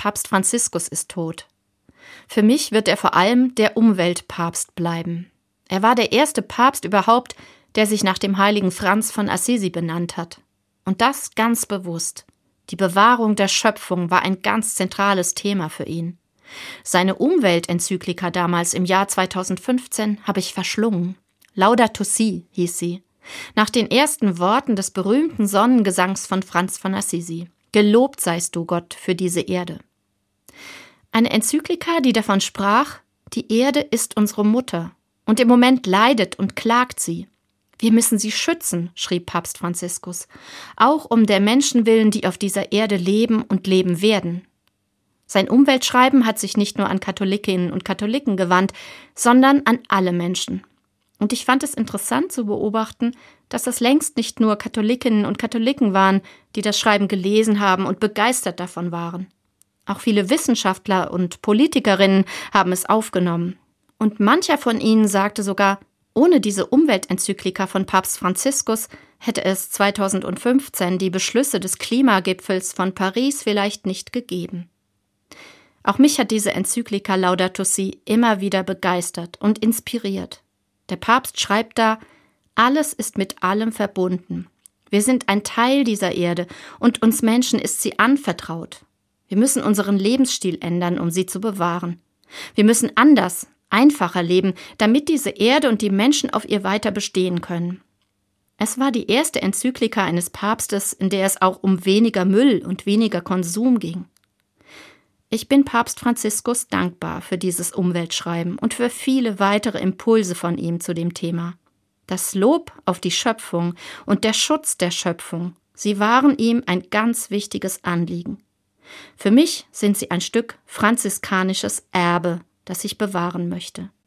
Papst Franziskus ist tot. Für mich wird er vor allem der Umweltpapst bleiben. Er war der erste Papst überhaupt, der sich nach dem heiligen Franz von Assisi benannt hat. Und das ganz bewusst. Die Bewahrung der Schöpfung war ein ganz zentrales Thema für ihn. Seine Umweltenzyklika damals im Jahr 2015 habe ich verschlungen. Laudato Si hieß sie. Nach den ersten Worten des berühmten Sonnengesangs von Franz von Assisi. Gelobt seist du, Gott, für diese Erde. Eine Enzyklika, die davon sprach, die Erde ist unsere Mutter und im Moment leidet und klagt sie. Wir müssen sie schützen, schrieb Papst Franziskus, auch um der Menschen willen, die auf dieser Erde leben und leben werden. Sein Umweltschreiben hat sich nicht nur an Katholikinnen und Katholiken gewandt, sondern an alle Menschen. Und ich fand es interessant zu beobachten, dass das längst nicht nur Katholikinnen und Katholiken waren, die das Schreiben gelesen haben und begeistert davon waren. Auch viele Wissenschaftler und Politikerinnen haben es aufgenommen. Und mancher von ihnen sagte sogar, ohne diese Umweltenzyklika von Papst Franziskus hätte es 2015 die Beschlüsse des Klimagipfels von Paris vielleicht nicht gegeben. Auch mich hat diese Enzyklika Laudato Si immer wieder begeistert und inspiriert. Der Papst schreibt da, alles ist mit allem verbunden. Wir sind ein Teil dieser Erde und uns Menschen ist sie anvertraut. Wir müssen unseren Lebensstil ändern, um sie zu bewahren. Wir müssen anders, einfacher leben, damit diese Erde und die Menschen auf ihr weiter bestehen können. Es war die erste Enzyklika eines Papstes, in der es auch um weniger Müll und weniger Konsum ging. Ich bin Papst Franziskus dankbar für dieses Umweltschreiben und für viele weitere Impulse von ihm zu dem Thema. Das Lob auf die Schöpfung und der Schutz der Schöpfung, sie waren ihm ein ganz wichtiges Anliegen. Für mich sind sie ein Stück franziskanisches Erbe, das ich bewahren möchte.